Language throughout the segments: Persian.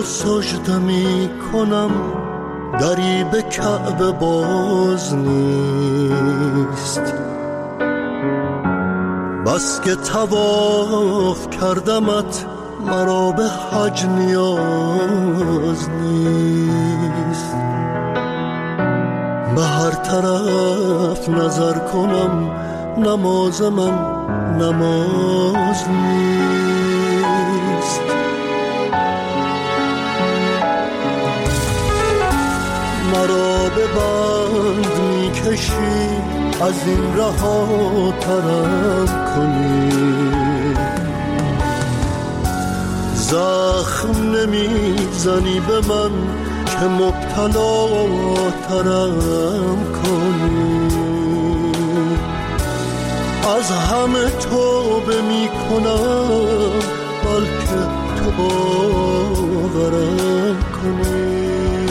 تو سجده می کنم، دری به کعبه باز نیست. بس که طواف کردمت، مرا به حج نیاز نیست. به هر طرف نظر کنم، نماز من نماز نیست. مرا به بند می کشی، از این رها ترم کنی. زخم نمی زنی به من که مبتلا ترم کنی. از همه توبه می کنم، بلکه تو باورم کنی.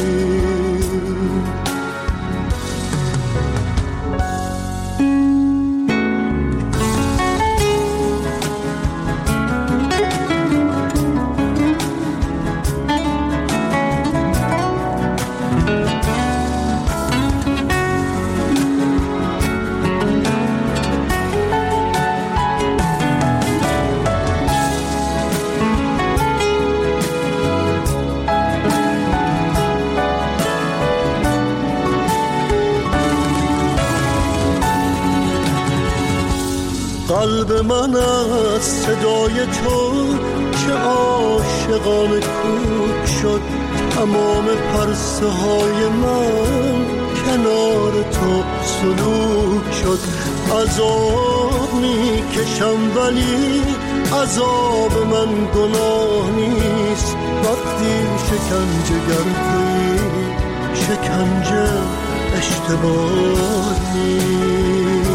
قلب من از صدای تو چه عاشقانه کوک شد. تمام پرسه های من کنار تو سلوک شد. عذاب می کشم ولی عذاب من گناه نیست. وقتی شکنجه گردی شکنجه اشتباه نیست.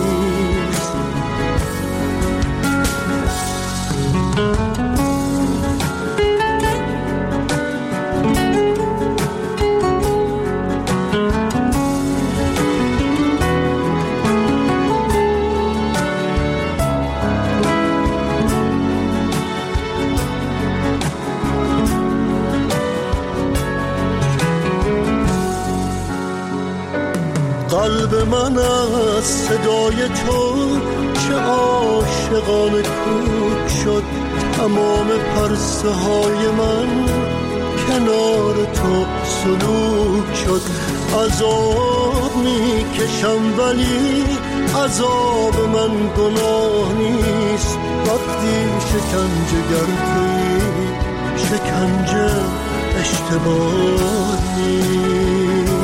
قلب من از صدای تو چه عاشقانه کوک شد. تمام پرسه های من کنار تو سلوک شد. عذاب می کشم ولی عذاب من گناه نیست. وقتی شکنجه گردی شکنجه اشتباه نیست.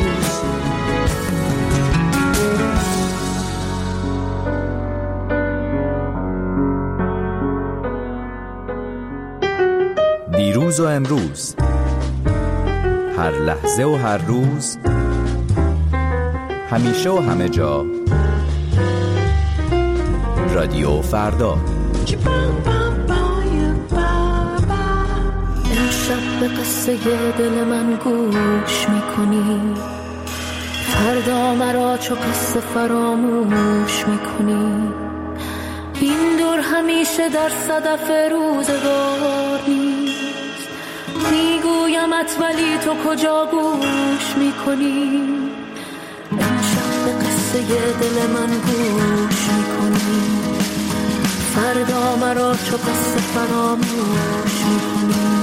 دیروز و امروز، هر لحظه و هر روز، همیشه و همه جا، رادیو فردا. امشب به قصه دل من گوش میکنی، فردا مرا چو قصه فراموش میکنی. این دور همیشه در صدف روزگار نیست. میگویمت ولی تو کجا گوش میکنی. امشب به قصه دل من گوش میکنی، فردا مرا چو قصه فراموش میکنی.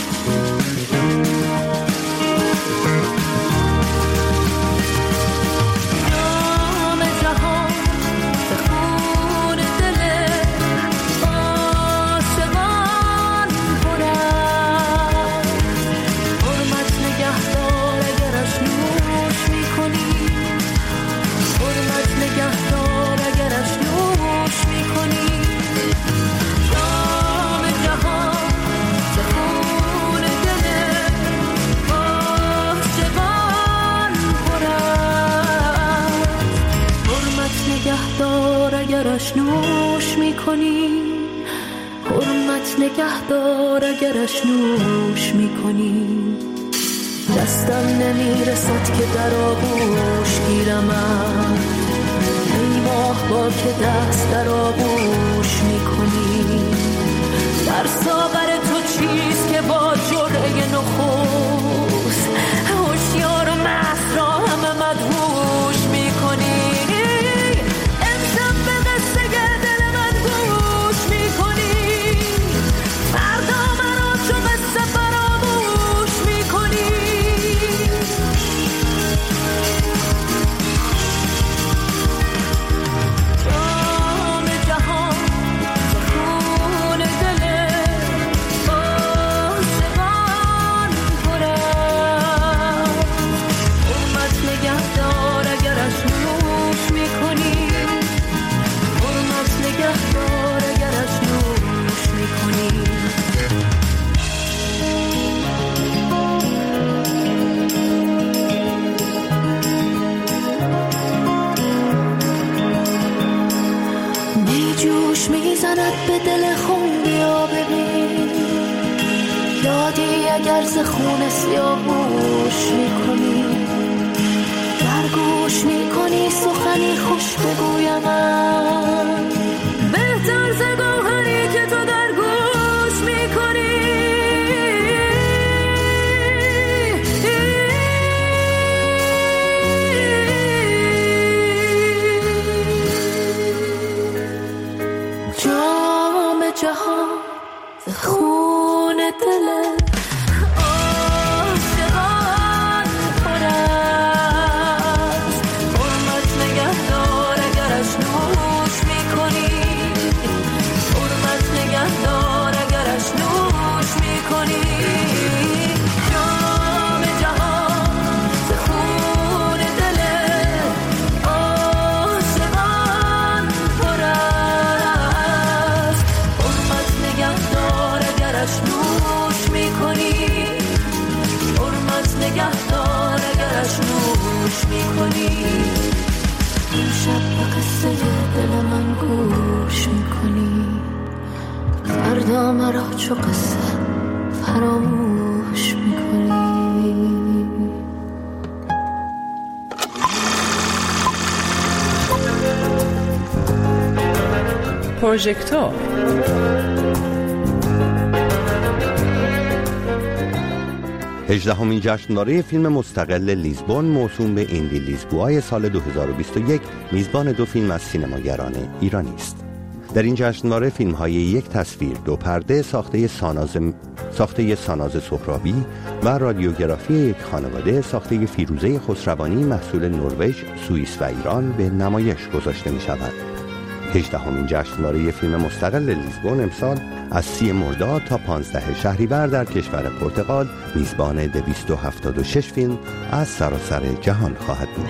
اگرش نوش میکنی، حرمت نگهدار اگرش نوش میکنی. دستم نمیرسد که در آغوش گیرمت، ای ماه با که دست در آغوش میکنی. در ساغر تو چیست که با جرعه نخست هوشیار و مست را همه مدهوش میکنی امشب به قصه دل من گوش میکنی فردا مرا چو قصه فراموش میکنی جام جهان سکون دل عاشقان پر است حرمت نگهدار اگرش نوش میکنی حرمت نگهدار اگرش نوش میکنی می جوش میزند به دل خون بیا ببین یادی اگر ز خون سیاهوش میکنی در گوش میکنی سخنی خوش بگویم بهتر ز گوهری که تو در گوش میکنی جام جهان ز خون دل عاشقان پر است حرمت نگهدار اگرش نوش میکنی حرمت نگهدار اگرش نوش میکنی جام جهان ز خون دل عاشقان پر است حرمت نگهدار اگرش نوش میکنی حرمت نگهدار اگرش نوش میکنی امشب به قصه دل من گوش میکنی فردا مرا چو قصه فراموش میکنی پروژکتور هجدهمین جشنواره فیلم مستقل لیزبون موسوم به ایندی لیزبوهای سال 2021 میزبان 2 فیلم از سینماگران ایرانی است. در این جشنواره فیلم‌های یک تصویر 2 پرده ساخته ساناز سهرابی و رادیوگرافی یک خانواده ساخته فیروزه خسروانی محصول نروژ، سوئیس و ایران به نمایش گذاشته می‌شود. 18مین جشنواره فیلم مستقل لیزبون امسال از 30 مرداد تا 15 شهریور در کشور پرتغال میزبان 276 فیلم از سراسر جهان خواهد بود.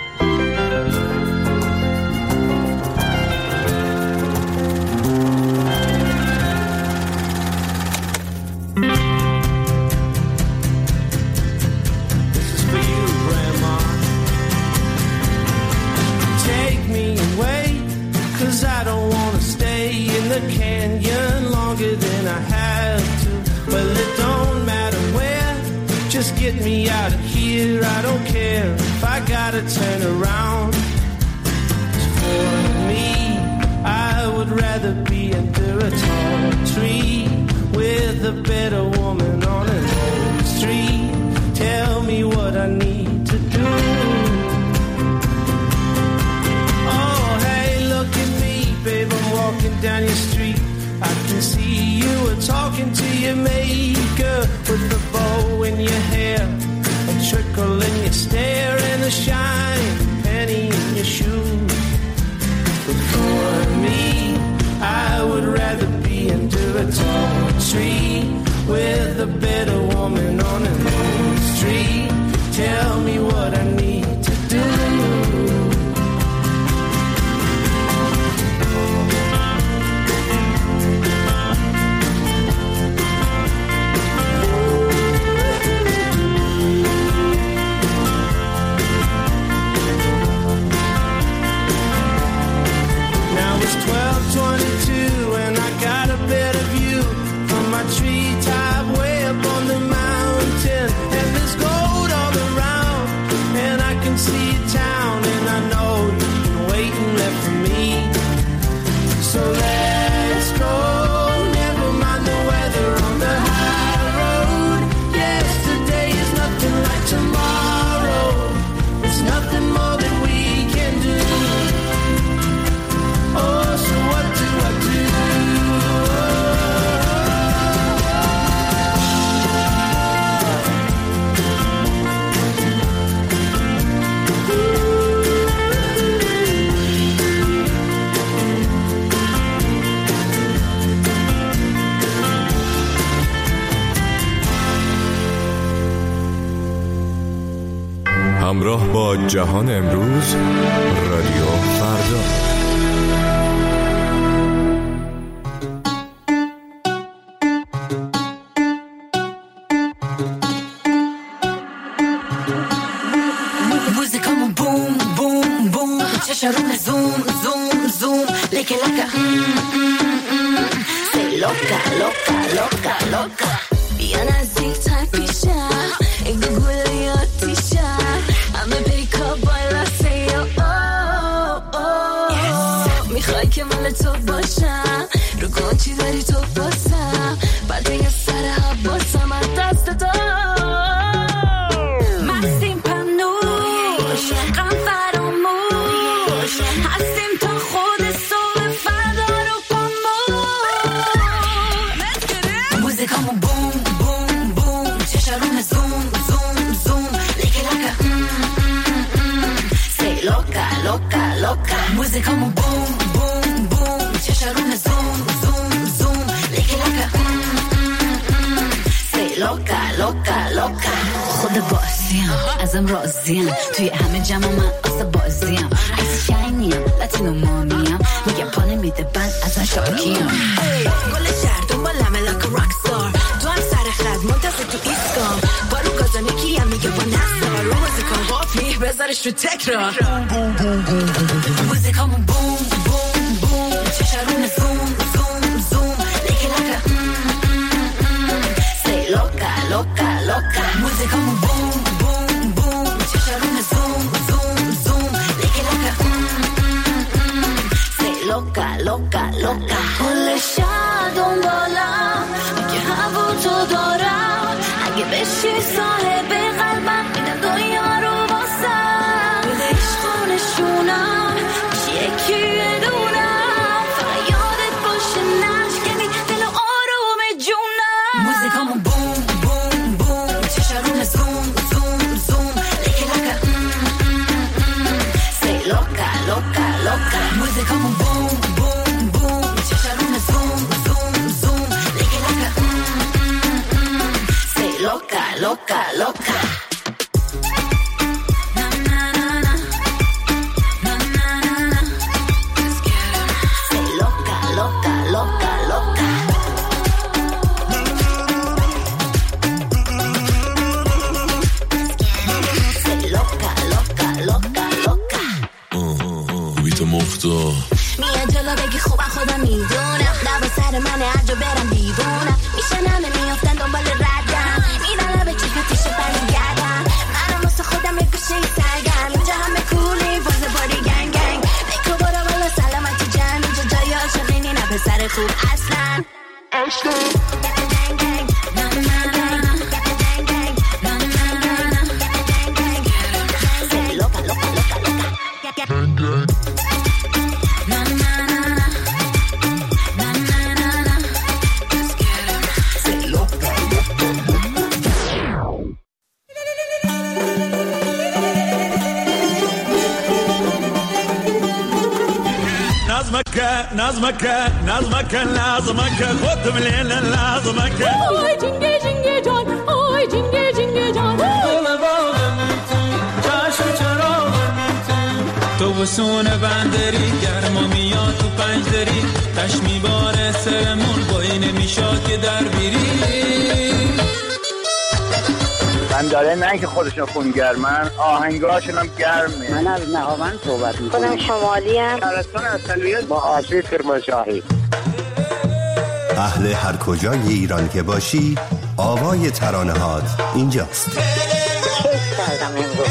Get me out of here, I don't care if I gotta turn around. For me, I would rather be under a tall tree with a better woman on an old street. Tell me what I need to do. Oh, hey, look at me, babe, I'm walking down your street. I can see you were talking to your maker with the bow in your hair, a trickle in your stare, and a shiny penny in your shoes. But for me, I would rather be under a tall tree with a better woman on an old street. Tell me what I need to do. Yeah. همراه با جهان امروز، رادیو فردا. موزیکامون بوم بوم بوم، چشارون زوم زوم زوم، لیکه لکه سی لوکا لوکا لوکا لوکا. بیا نزدیک‌تر پیشم، این گوگل آتیشم، همه پیکا بالا سی میخوای که مال تو باشم، رو گنچی داری تو باسم، بعد یه سر حباسم از دست تو. مستیم پنوش غم فراموش، هستیم تا خود صبح فردا رو پاموش. موزیکامون بوم بوم بوم، چشارون زوم زوم زوم، لیکه لکه سی لوکا لوکا لوکا. موزیکامون بوم بوم بوم، چشارون زوم زوم زوم، لیکه لکه سی لوکا لوکا لوکا. خود بازیم ازم راضیم، توی همه جمع من آسه بازیم، عیسی شاینیم لاتینو مامیم، میگه پانه میده بند از من شاکیم. گل شهر دنبالمه لکه راکستار، تو هم سر خد منتظر تو ایستگام، بارو گازانه کیم میگه با نستار، رو موزیکان غافی بذارش رو تکرار. موزیکامون بوم بوم بوم، چشارون زوم زوم زوم، لیکه لکه سی لوکا لوکا لوکا. موزیکامون بوم بوم بوم، چشارون زوم زوم زوم، لیکه لکه سی لوکا لوکا لوکا. کل شهر دنبالم میگه هوا تو دارم، اگه بشی صاحب قلبم میدم دنیا رو واسم، بده عشقانشونم میشی یکی دونم، فقط یادت باشه نشکنی دل و آروم جونم. موزیکامون بوم بوم بوم، چشارون زوم زوم زوم، لیکه لکه سی لوکا لوکا لوکا. موزیکامون بوم بوم بوم، چشارون زوم زوم زوم، لیکه لکه سی لوکا لوکا لوکا. میاد جلو بگی خوبم خودم میدونم، لبا سر منه هر جا برم دیوونم، میشن همه میافتن دنبال ردم، میرن لبه چشم تیشه برمیگردم، منم واسه خودم یه گوشه سرگم، اینجا همه کولی باز باری گنگ گنگ، بکو برو بالا سلامتی جمع، اینجا جای عاشقینی نه پسر خوب اصلا نظمك خد من هنا لازمك. آی جنگه جنگه جان، آی جنگه جنگه جان، گل باغم تو چشم چراغم تو بسون بندری، گرما میاد تو پنجدری، تش میباره سرمون بایی نمیشاد که در بیری. من داره نه که خودشون خونگرمن، آهنگاشون هم گرمه. من از نهاوند صحبت میکنم. خودم شمالی هم. شهرستان اصلیت با آسی کرمانشاهی. اهل هر کجای ایران که باشی، آوای ترانه‌هات اینجاست. کیف کردم امروز.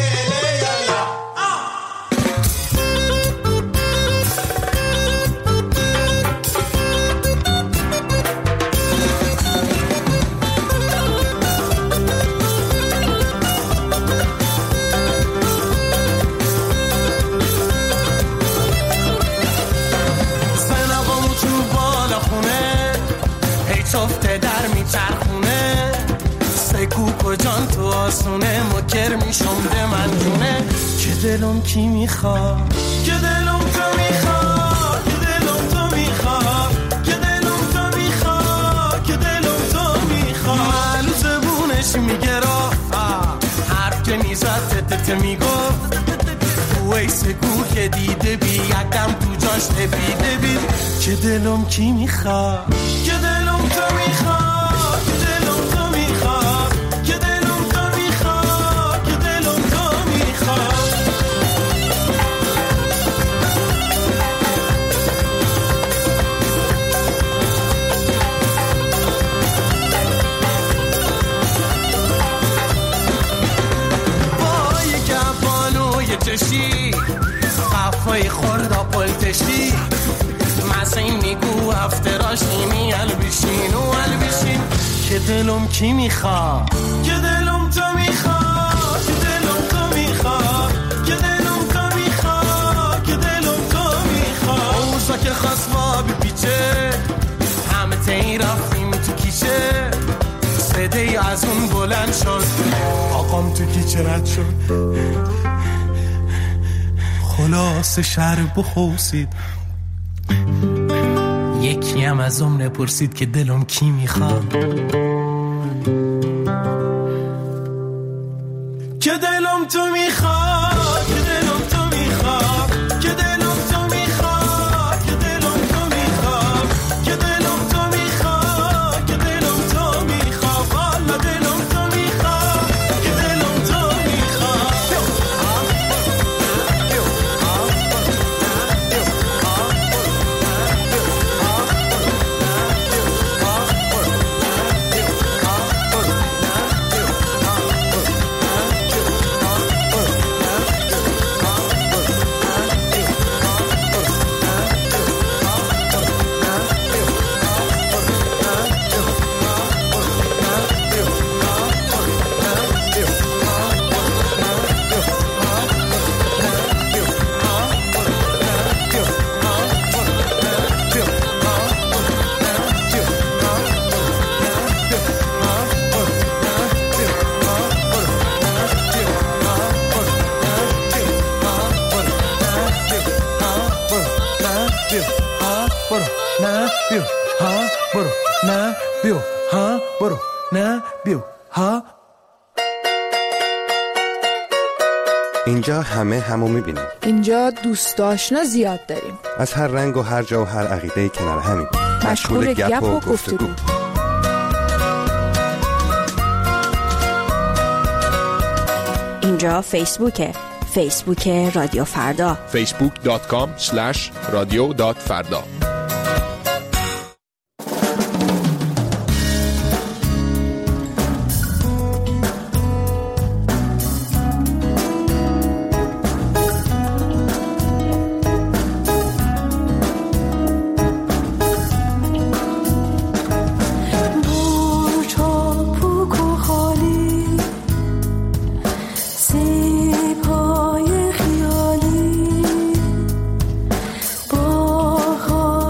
جان تو آسونه مکر میشونده من جونه، که دلم کی میخواد، که دلم تو میخواد، که دلم تو میخواد، که دلم تو میخواد، که دلم تو میخواد. من زبونش میگه راه حرف که میزد البته میگفت ویس گو که دیده بی یکم تو جاش تپیده بی که دلم کی میخواد که دلم تو میخواد که دلم تو میخواد که دلم تو میخواد که دلم تو میخواد با یک افانوی چشی قفای خوردا پلتشی مسیم میگو افتراش نیمی البشین و البشین که دلم کی میخواد که دلم تو میخواد که دلم تو میخواد که دلم تو میخواد که دلم تو میخواد اوزا که خواست ما بپیچه همه تایی رفتیم تو کیچه صدای از اون بلند شد آقام تو کیچه رد شد خلاص شهر بخوصید یکی هم از اون پرسید که دلم کی میخواد که دلم تو میخواد که دلم تو میخواد که دلم تو میخواد که دلم تو میخواد که دلم تو میخواد که دلم تو میخواد والا دلم تو میخواد که دلم تو میخواد اینجا همه همو میبینیم. اینجا دوست آشنا زیاد داریم. از هر رنگ و هر جا و هر عقیده کنار همین. مشغول گپ و گفتگو. اینجا فیسبوکه. فیسبوک رادیو فردا. facebook.com/radio.farda. با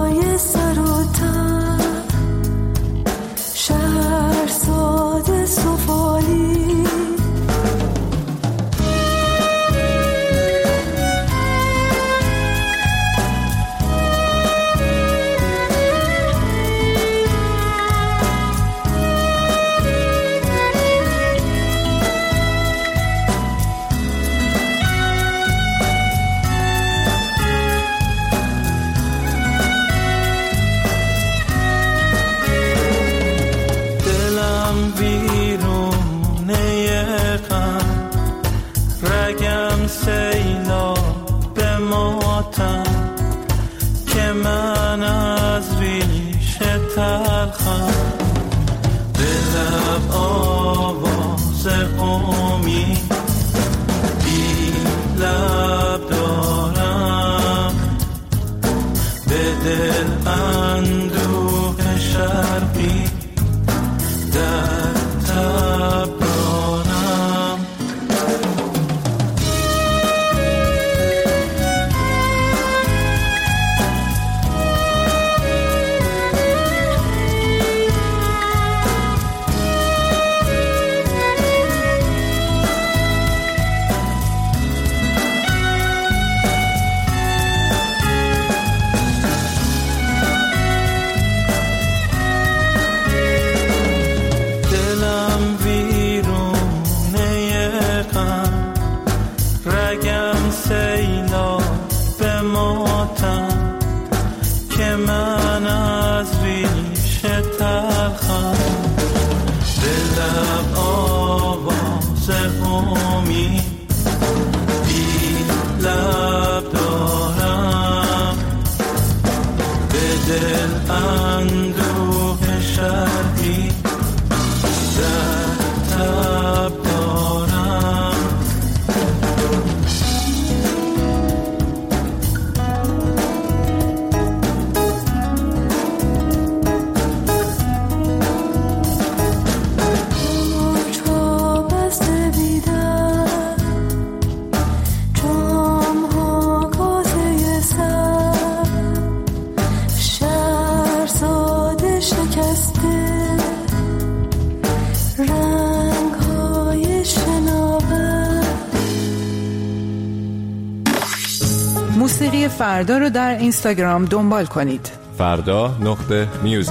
سیلا به ماتم که من از ریش تلخم به لب آواز امید بی لب دارم به دل اندوه شرحی در تب دارم موسیقی فردا رو در اینستاگرام دنبال کنید. فردا.music.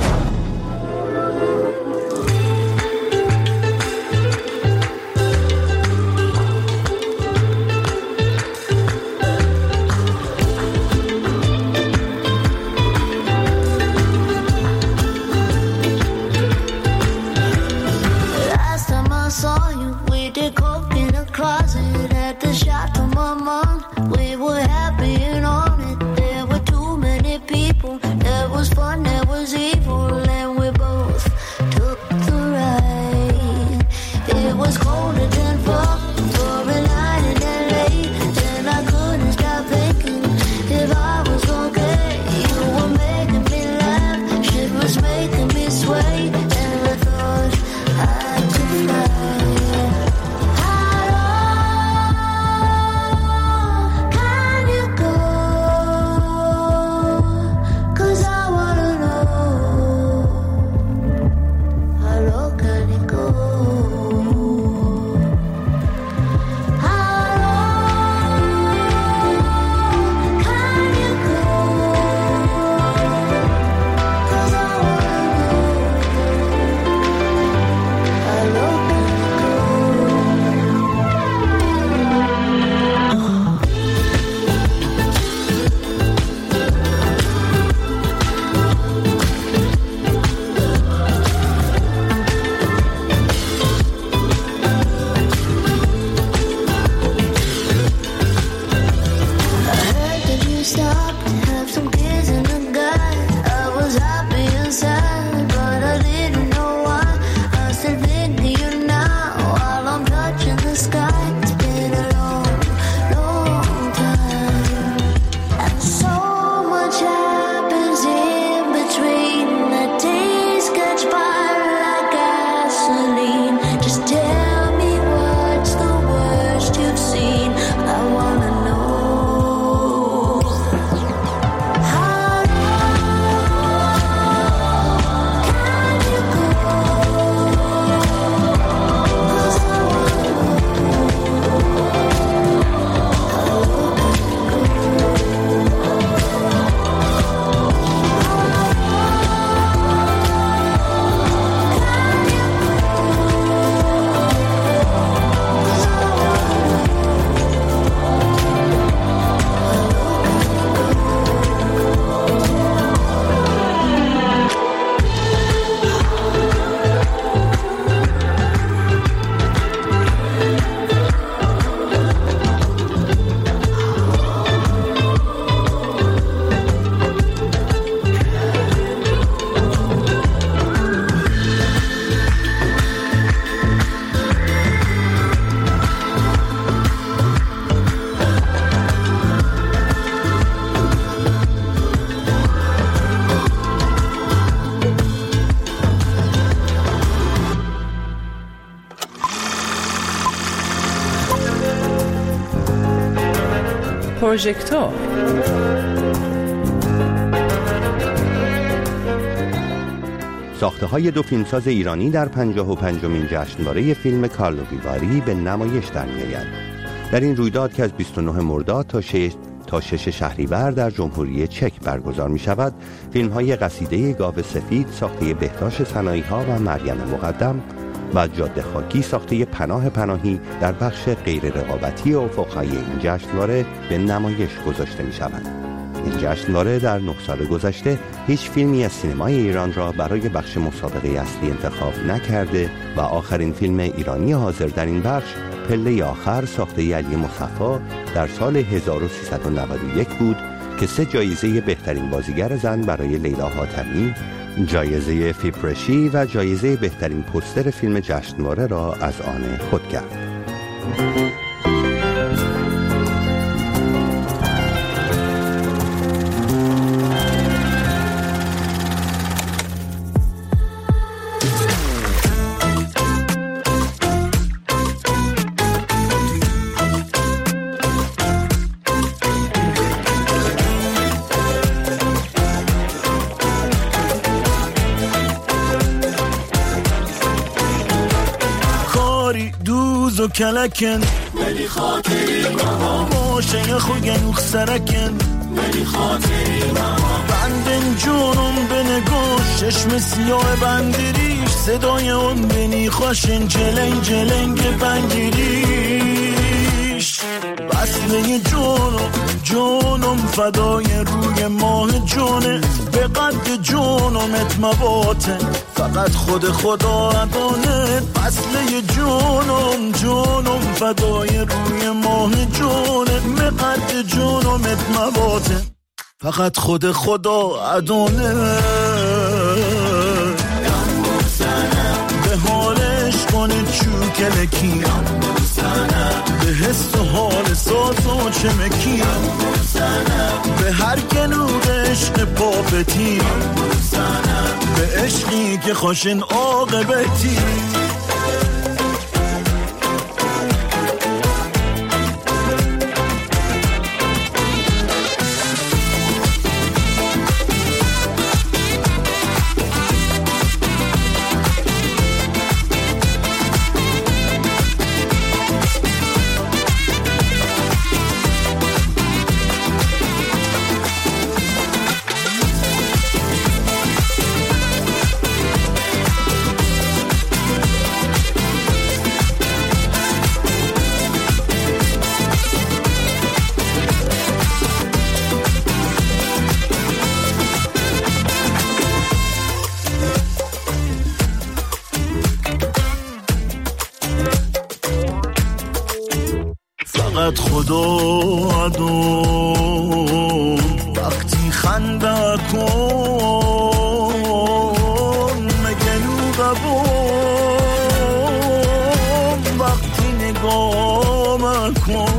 پروژکتور. ساخته‌های دو فیلمساز ایرانی در 55مین جشنواره فیلم کارلو ویواری به نمایش در می‌آید. در این رویداد که از 29 مرداد تا 6 شهریور در جمهوری چک برگزار می‌شود، فیلم‌های قصیده گاو سفید ساخته بهتاش سنایی‌ها و مریم مقدم، و جاده خاکی ساخته پناهی در بخش غیر رقابتی افق‌های این جشنواره به نمایش گذاشته می شوند. این جشنواره در 9 سال گذشته هیچ فیلمی از سینمای ایران را برای بخش مسابقه اصلی انتخاب نکرده و آخرین فیلم ایرانی حاضر در این بخش پله آخر ساخته علی مصفا در سال 1391 بود که 3 جایزه بهترین بازیگر زن برای لیلا حاتمی، جایزه فیپرشی و جایزه بهترین پوستر فیلم جشنواره را از آن خود کرد. و کلکن ولی خاطری ماما باشه خوگن سرکن ولی خاطری ماما بندن جونم به نگوش چشم سیاه بندریش صدای اون بینی خوشن جلنگ جلنگ بندریش بسله جونم فدای روی ماه جونه به قد جونمت مباطن فقط خدا ادانه بسله جونم فدای روی ماه جونه به قد جونمت مباطن فقط خدا ادانه به حالش کنه چوکلکی به حس و حال ساز و چمکی به هر گلوغ عشق پاپتی به عشقی که خوشن عاقبتی خدا ادون وقتی خنده کن مگنو قبون وقتی نگاه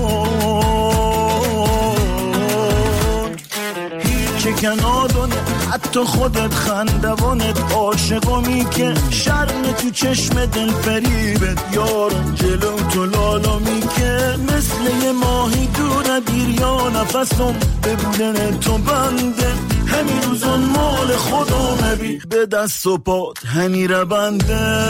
کن هیچ کنادونه حتی خودت خندوانت عاشقمی که شرم تو چشم دل فریبت یارم جلو تو لالامی که مثل یه ماهی دور دیر یا نفسم به بودن تو بنده همین روزان مال خدا مبی به دست و پات همی رو بنده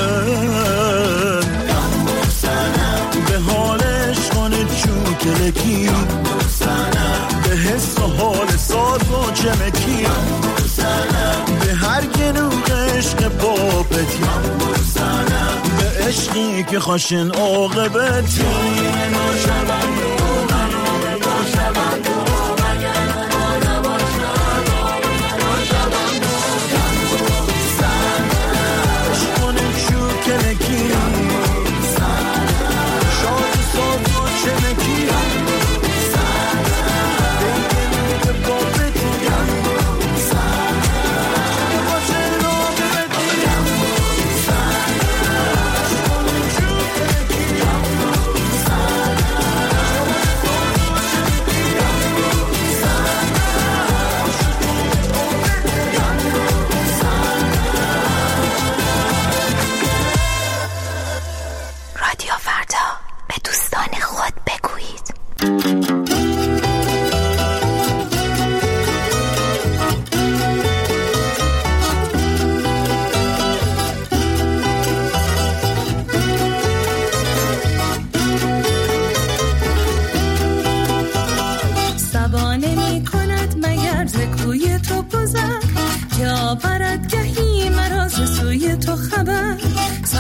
به حالش کنه چوکلکی به حس و حال ساز و چمکی به هر گلوغ عشق پاپتی به عشقی که خوشن عاقبتی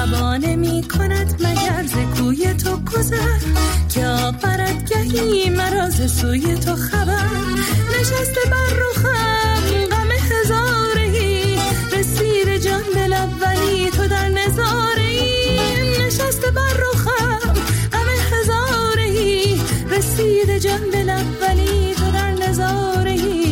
شبانه می کند مگر ز کوی تو گذر که آورد گهی مرا ز سوی تو خبر نشسته بر رخم غم هزارهی رسید جان دل اولی تو در نظارهی نشسته بر رخم غم هزارهی رسید جان دل اولی تو در نظارهی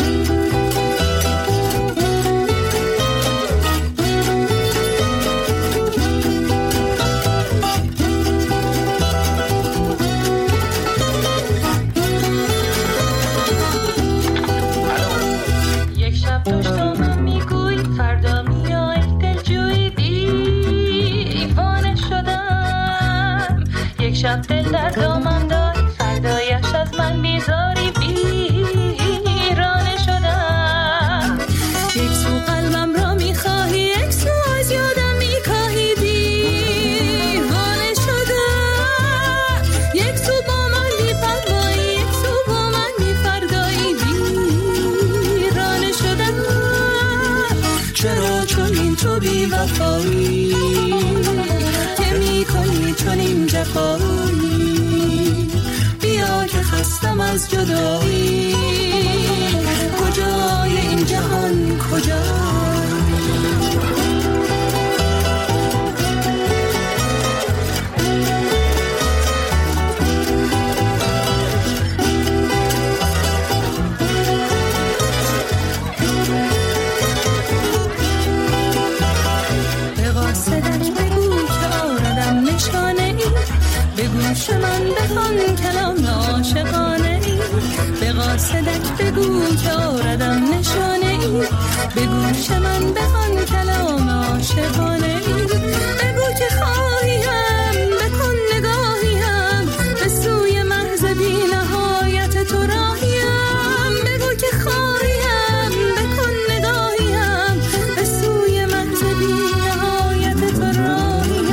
شب دل در دامم داری فردایش از من بیزاری ویرانه شدم یک سو قلبم را میخواهی یک سو از یادم میکاهی دیوانه شدم یک سو با من بی‌پروایی یک سو با من بی‌فردایی ویرانه شدم چرا چنین تو بی‌وفایی که میکنی چنین جفایی بیا که خستم از جدایی کجای این جهان کجا به قاصدک بگو که آردم نشانه ای به گوش من بخوان کلام عاشقانه ای به قاصدک بگو که آردم نشانه ای به گوش من بخوان کلام عاشقانه ای بگو که خواهیم بکن نگاهیم به سوی محض بی نهایت تو راهیم بگو که خواهیم بکن نگاهیم به سوی محض بی نهایت تو راهیم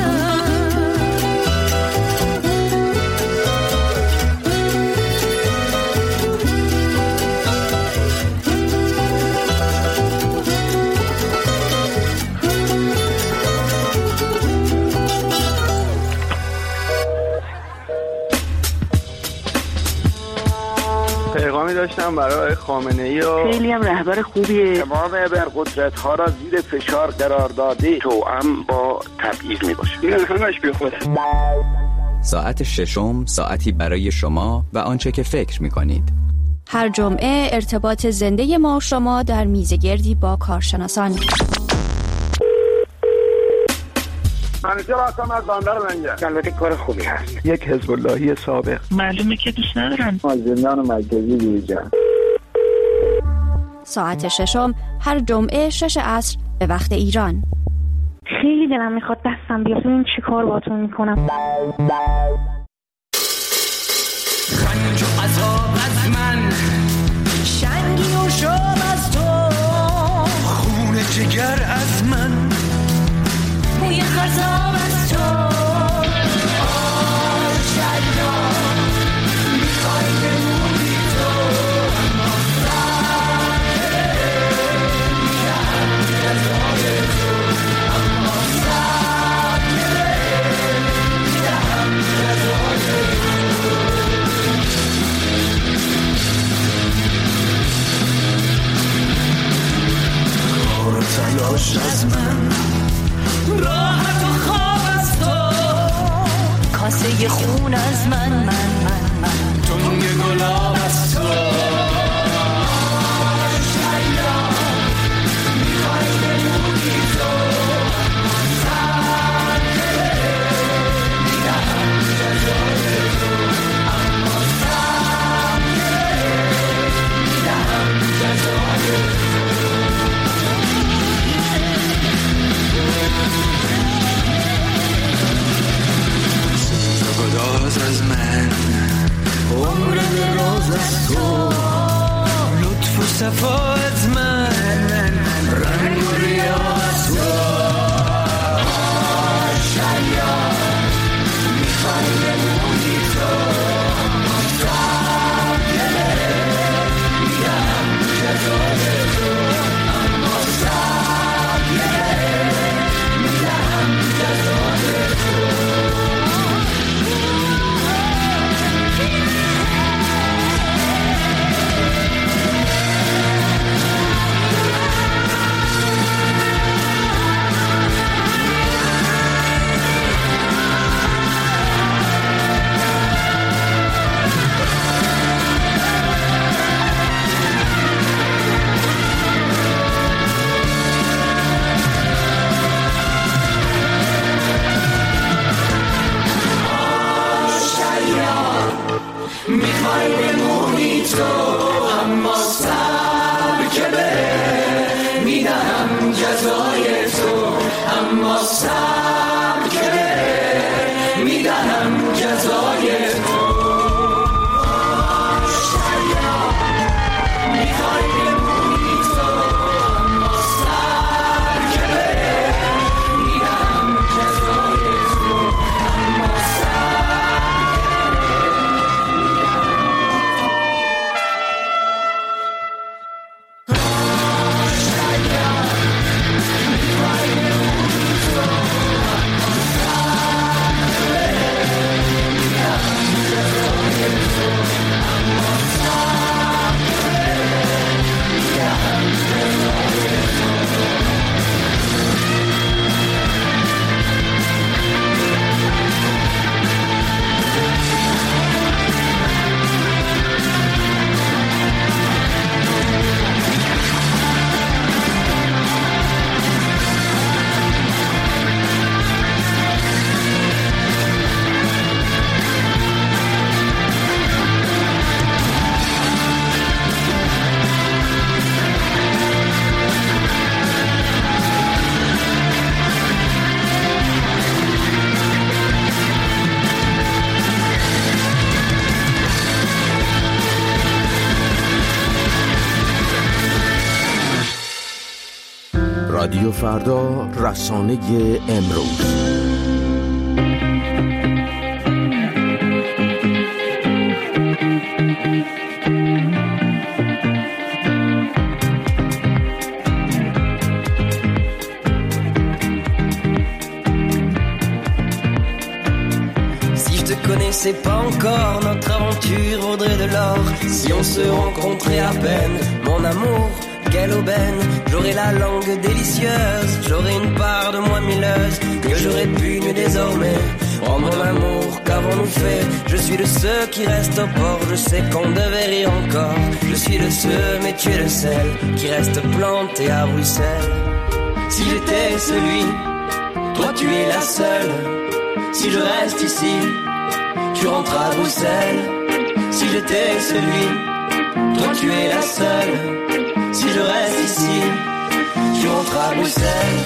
پیغامی داشتم برای خامنه‌ای و خیلی هم رهبر خوبیه تمام ابرقدرت ها را زیر فشار قرار داده توأم با تبعیض میباشه این همش بی خوده ساعت ششم ساعتی برای شما و آنچه که فکر می‌کنید. هر جمعه ارتباط زنده ما شما در میزگردی با کارشناسان. منیجر هستم از بندر لنگر. البته کار خوبی هست. یک حزب اللهی سابق. معلومه که دوست ندارن. از زندان مرکزی بیرون. ساعت ششم هر جمعه 6 عصر به وقت ایران. خیلی دلم میخواد دستم بیاد ببین چی کار باهاتون میکنم. رنج و عذاب از من شنگی و شام از تو خون جگر از من موی خرزاب از تو آشنا میخوای بمونی تو اما سر میرم جزای تو اما سر میرم جزای تو کار تلاش از من راحت و خواب از تو کاسه خون از من تنگ گلاب از تو شاید میخوای بمونی تو سر میرم جزای تو اما سر میرم جزای تو گداز از من عمر دراز از تو لطف و صفا از من رنگ و ریا از تو شاید میخوای بمونی تو اما سر میرم جزای تو اما سر میرم جزای تو، اما صبر که بره میدهم جزای تو، اما صبر که بره میدهم جزای تو. رادیو فردا، رسانه امروز. C'est pas encore, notre aventure vaudrait de l'or. Si on se rencontrait à peine, mon amour, quelle aubaine. J'aurais la langue délicieuse, j'aurais une part de moi milleuse, que j'aurais pu nu désormais. Oh mon amour, qu'avons-nous fait? Je suis de ceux qui restent au port, je sais qu'on devait rire encore. Je suis de ceux, mais tu es le seul, qui reste planté à Bruxelles. Si j'étais celui, toi tu es la seule. Si je reste ici, tu rentres à Bruxelles. Si j'étais celui, toi tu es la seule. Si je reste ici, tu rentres à Bruxelles.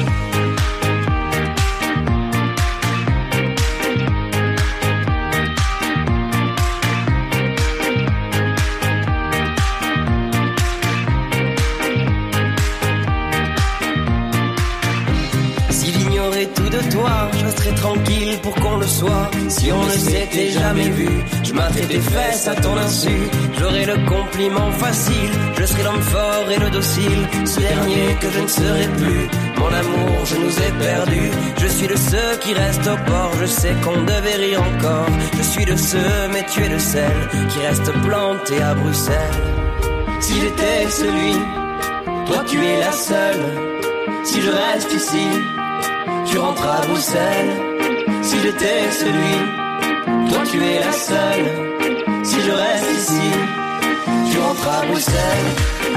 Tout de toi, je resterai tranquille pour qu'on le soit. Si on ne s'était jamais vu, je m'atterais tes fesses à ton insu. J'aurais le compliment facile, je serai l'homme fort et le docile. Ce dernier que je ne serai plus, mon amour, je nous ai perdus. Je suis de ceux qui restent au port, je sais qu'on devait rire encore. Je suis de ceux, mais tu es de celles qui restent plantées à Bruxelles. Si j'étais celui, toi tu es la seule. Si je reste ici, tu rentres à Bruxelles. Si j'étais celui, toi tu es la seule. Si je reste ici, tu rentres à Bruxelles.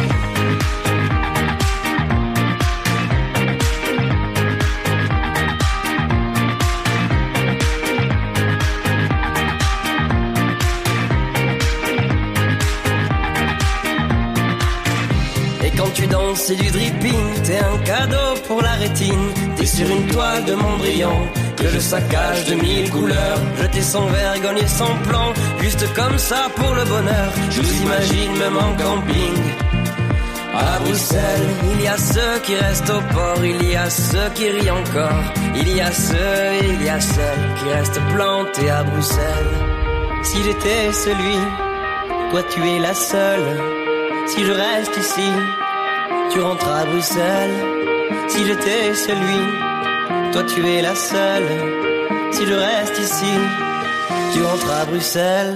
Tu danses, c'est du dripping, t'es un cadeau pour la rétine. T'es sur une toile de Mondrian que je saccage de 1000 couleurs. Jeter sans vergogne et sans plan, juste comme ça pour le bonheur. Je vous imagine même en camping à Bruxelles. Il y a ceux qui restent au port, il y a ceux qui rient encore. Il y a ceux et il y a celles qui restent plantés à Bruxelles. Si j'étais celui, toi tu es la seule. Si je reste ici, tu rentres à Bruxelles. Si j'étais celui, toi tu es la seule. Si je reste ici, tu rentres à Bruxelles.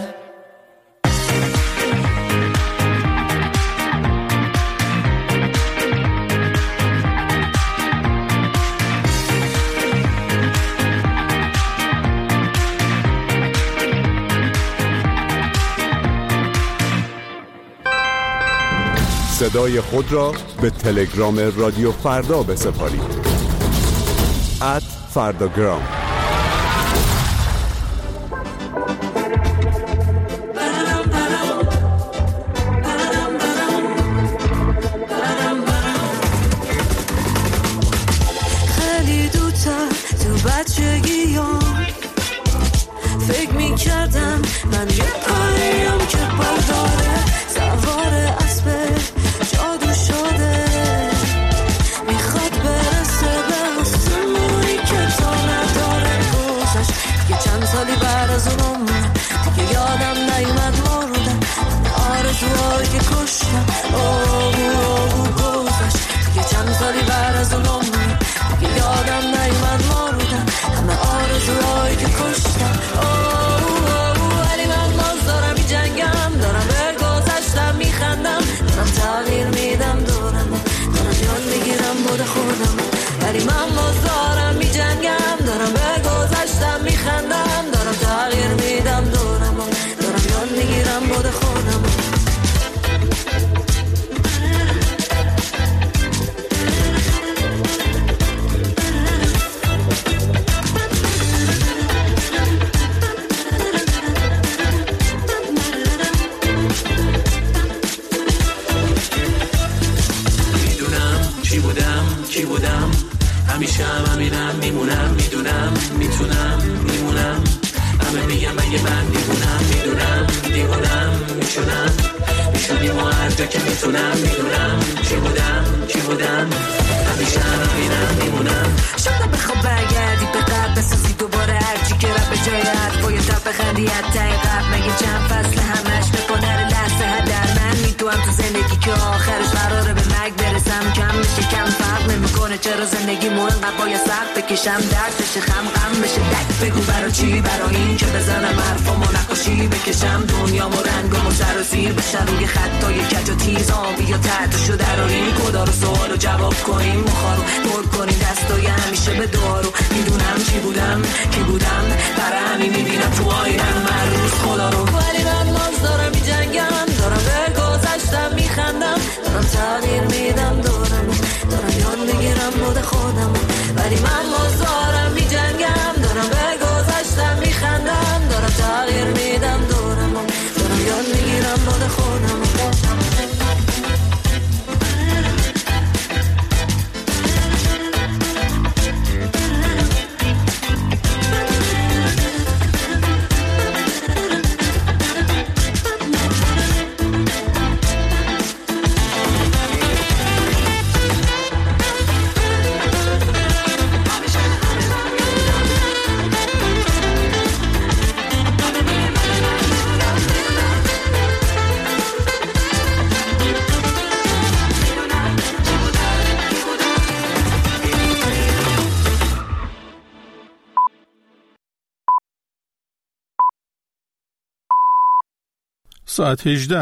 صدای خود را به تلگرام رادیو فردا بسپارید. @فرداگرام. تا که میتونم میدونم چی بودم همیشه همینم میمونم. شاید بخواب برگردی به قبل بسازی دوباره هرچی که رب به جای حرفای تا بخندی حتی قبل مگه چند فصل همش بکنه لحظه ها در من میتونم تو زندگی که آخرش قراره به مرگ برسم کم میشه کم فرق نمیکنه چرا زندگی مو انقدر باید سخت بکشم درد بشه غم بشه دک بگو برا چی برا این که بزنم حرفامو نقاشی بکشم دنیامو رنگامو سر و زیر بشن روی خطای کج و تیز آبی یا تحتشو دراریم کدا رو سوالو جواب کنیم مخارو پر کنیم دستای همیشه به دعارو میدونم چی بودم کی بودم برای همین میبینم تو آینم هر روز خدا رو ولی من باز دارم میجنگم دارم به گذشتم میخندم دارم تغییر میدم دارم یاد میگیرم بود خودم ولی من باز دارم میجنگم دارم به گذشتم میخندم دارم تغییر میدم دارم یاد میگیرم بود خودم. ساعت 18